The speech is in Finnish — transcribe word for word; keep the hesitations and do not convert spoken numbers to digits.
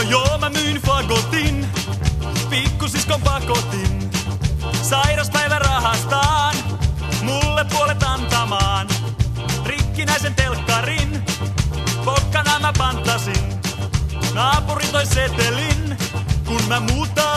joo mä myyn fagotin, pikkusiskon pakotin. Sairaspäivärahastaan, mulle puolet antamaan. Rikkinäisen telkkarin, pokkana mä panttasin. Naapuri toi setelin, kun mä muuta